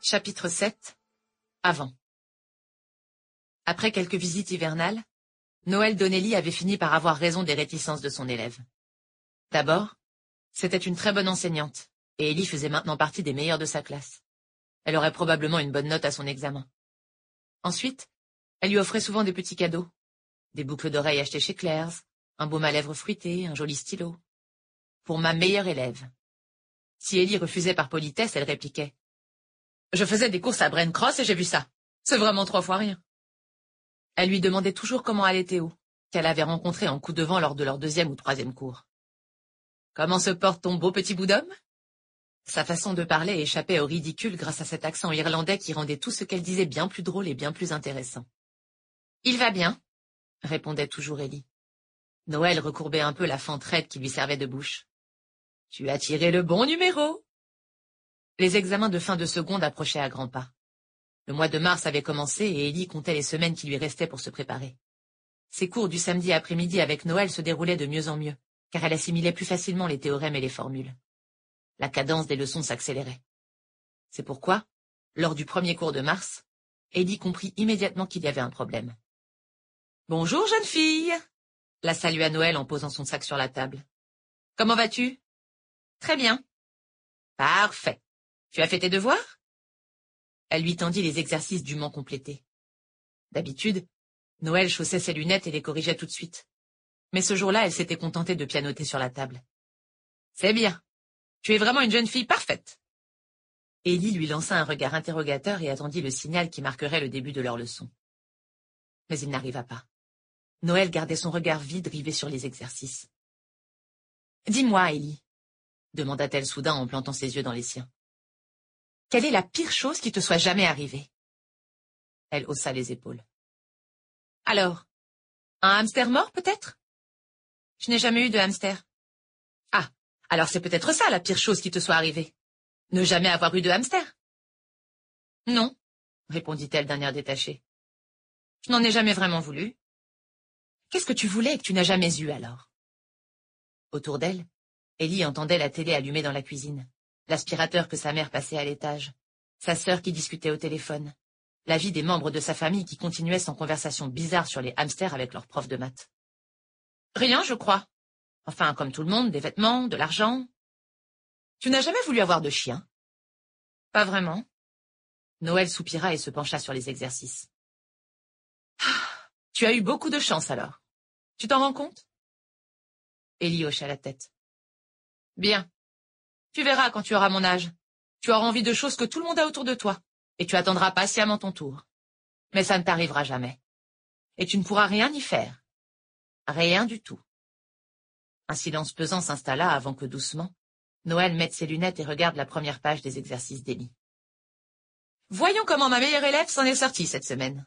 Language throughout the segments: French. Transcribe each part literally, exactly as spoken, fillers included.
Chapitre sept. Avant. Après quelques visites hivernales, Noël Donnelly avait fini par avoir raison des réticences de son élève. D'abord, c'était une très bonne enseignante, et Ellie faisait maintenant partie des meilleures de sa classe. Elle aurait probablement une bonne note à son examen. Ensuite, elle lui offrait souvent des petits cadeaux. Des boucles d'oreilles achetées chez Claire's, un baume à lèvres fruité, un joli stylo. Pour ma meilleure élève. Si Ellie refusait par politesse, elle répliquait. « Je faisais des courses à Brent Cross et j'ai vu ça. C'est vraiment trois fois rien. » Elle lui demandait toujours comment allait Théo, qu'elle avait rencontré en coup de vent lors de leur deuxième ou troisième cours. « Comment se porte ton beau petit bout d'homme ?» Sa façon de parler échappait au ridicule grâce à cet accent irlandais qui rendait tout ce qu'elle disait bien plus drôle et bien plus intéressant. « Il va bien, » répondait toujours Ellie. Noël recourbait un peu la fente raide qui lui servait de bouche. « Tu as tiré le bon numéro !» Les examens de fin de seconde approchaient à grands pas. Le mois de mars avait commencé et Ellie comptait les semaines qui lui restaient pour se préparer. Ses cours du samedi après-midi avec Noël se déroulaient de mieux en mieux, car elle assimilait plus facilement les théorèmes et les formules. La cadence des leçons s'accélérait. C'est pourquoi, lors du premier cours de mars, Ellie comprit immédiatement qu'il y avait un problème. « Bonjour, jeune fille !» la salua Noël en posant son sac sur la table. « Comment vas-tu ?»« Très bien. »« Parfait. Tu as fait tes devoirs ?» Elle lui tendit les exercices dûment complétés. D'habitude, Noël chaussait ses lunettes et les corrigeait tout de suite. Mais ce jour-là, elle s'était contentée de pianoter sur la table. « C'est bien. Tu es vraiment une jeune fille parfaite. » Ellie lui lança un regard interrogateur et attendit le signal qui marquerait le début de leur leçon. Mais il n'arriva pas. Noël gardait son regard vide rivé sur les exercices. « Dis-moi, Ellie, » demanda-t-elle soudain en plantant ses yeux dans les siens. « Quelle est la pire chose qui te soit jamais arrivée ?» Elle haussa les épaules. « Alors, un hamster mort, peut-être ?»« Je n'ai jamais eu de hamster. »« Ah, alors c'est peut-être ça la pire chose qui te soit arrivée. Ne jamais avoir eu de hamster. »« Non, » répondit-elle d'un air détaché. « Je n'en ai jamais vraiment voulu. »« Qu'est-ce que tu voulais et que tu n'as jamais eu alors ?» Autour d'elle, Ellie entendait la télé allumée dans la cuisine, l'aspirateur que sa mère passait à l'étage, sa sœur qui discutait au téléphone, la vie des membres de sa famille qui continuaient sans conversation bizarre sur les hamsters avec leur prof de maths. « Rien, je crois. Enfin, comme tout le monde, des vêtements, de l'argent. »« Tu n'as jamais voulu avoir de chien ?»« Pas vraiment. » Noël soupira et se pencha sur les exercices. Ah, « Tu as eu beaucoup de chance alors. Tu t'en rends compte ?» Ellie hocha la tête. « Bien. Tu verras quand tu auras mon âge. Tu auras envie de choses que tout le monde a autour de toi, et tu attendras patiemment ton tour. Mais ça ne t'arrivera jamais. Et tu ne pourras rien y faire. Rien du tout. » Un silence pesant s'installa avant que doucement, Noël mette ses lunettes et regarde la première page des exercices d'Ellie. « Voyons comment ma meilleure élève s'en est sortie cette semaine.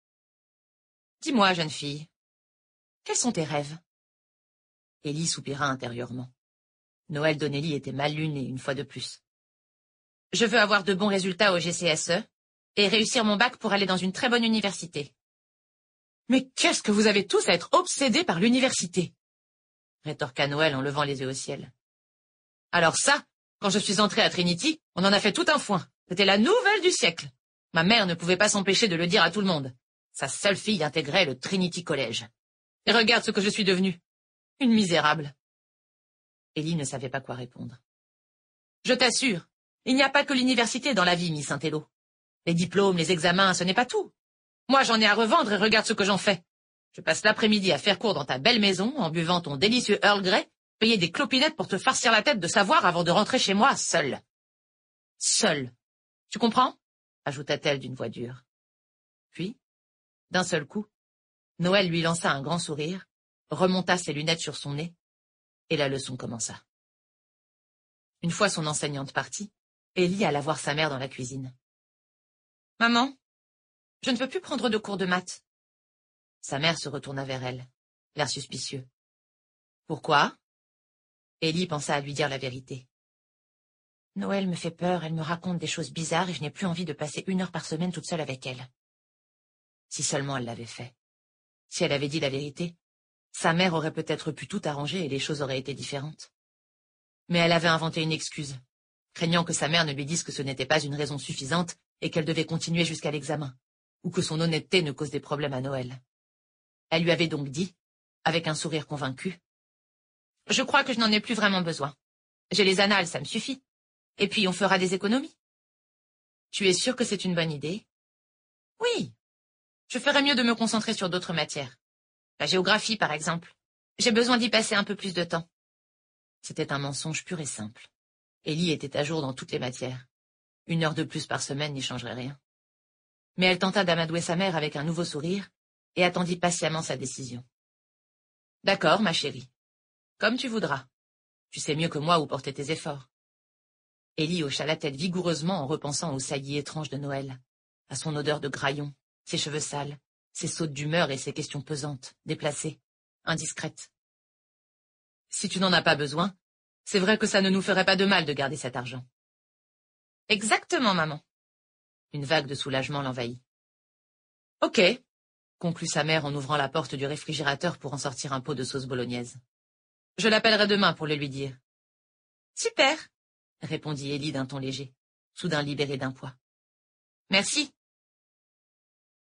Dis-moi, jeune fille, quels sont tes rêves ?» Ellie soupira intérieurement. Noël Donnelly était mal luné une fois de plus. « Je veux avoir de bons résultats au G C S E et réussir mon bac pour aller dans une très bonne université. »« Mais qu'est-ce que vous avez tous à être obsédés par l'université ?» rétorqua Noël en levant les yeux au ciel. « Alors ça, quand je suis entrée à Trinity, on en a fait tout un foin. C'était la nouvelle du siècle. Ma mère ne pouvait pas s'empêcher de le dire à tout le monde. Sa seule fille intégrait le Trinity College. Et regarde ce que je suis devenue. Une misérable. » Ellie ne savait pas quoi répondre. « Je t'assure, il n'y a pas que l'université dans la vie, Miss Intello. Les diplômes, les examens, ce n'est pas tout. Moi, j'en ai à revendre et regarde ce que j'en fais. Je passe l'après-midi à faire cours dans ta belle maison, en buvant ton délicieux Earl Grey, payer des clopinettes pour te farcir la tête de savoir avant de rentrer chez moi, seule. Seule. Tu comprends ?» ajouta-t-elle d'une voix dure. Puis, d'un seul coup, Noël lui lança un grand sourire, remonta ses lunettes sur son nez, et la leçon commença. Une fois son enseignante partie, Ellie alla voir sa mère dans la cuisine. « Maman, je ne veux plus prendre de cours de maths. » Sa mère se retourna vers elle, l'air suspicieux. « Pourquoi ?» Ellie pensa à lui dire la vérité. « Noël me fait peur, elle me raconte des choses bizarres et je n'ai plus envie de passer une heure par semaine toute seule avec elle. » Si seulement elle l'avait fait. Si elle avait dit la vérité, sa mère aurait peut-être pu tout arranger et les choses auraient été différentes. Mais elle avait inventé une excuse, craignant que sa mère ne lui dise que ce n'était pas une raison suffisante et qu'elle devait continuer jusqu'à l'examen, ou que son honnêteté ne cause des problèmes à Noël. Elle lui avait donc dit, avec un sourire convaincu, « Je crois que je n'en ai plus vraiment besoin. J'ai les annales, ça me suffit. Et puis on fera des économies. » « Tu es sûr que c'est une bonne idée? »« Oui. Je ferais mieux de me concentrer sur d'autres matières. La géographie, par exemple. J'ai besoin d'y passer un peu plus de temps. » C'était un mensonge pur et simple. Ellie était à jour dans toutes les matières. Une heure de plus par semaine n'y changerait rien. Mais elle tenta d'amadouer sa mère avec un nouveau sourire et attendit patiemment sa décision. « D'accord, ma chérie. Comme tu voudras. Tu sais mieux que moi où porter tes efforts. » Ellie hocha la tête vigoureusement en repensant aux saillies étranges de Noël, à son odeur de graillon, ses cheveux sales, ses sautes d'humeur et ses questions pesantes, déplacées, indiscrètes. « Si tu n'en as pas besoin, c'est vrai que ça ne nous ferait pas de mal de garder cet argent. »« Exactement, maman. » Une vague de soulagement l'envahit. « Ok, » conclut sa mère en ouvrant la porte du réfrigérateur pour en sortir un pot de sauce bolognaise. « Je l'appellerai demain pour le lui dire. »« Super !» répondit Ellie d'un ton léger, soudain libérée d'un poids. « Merci.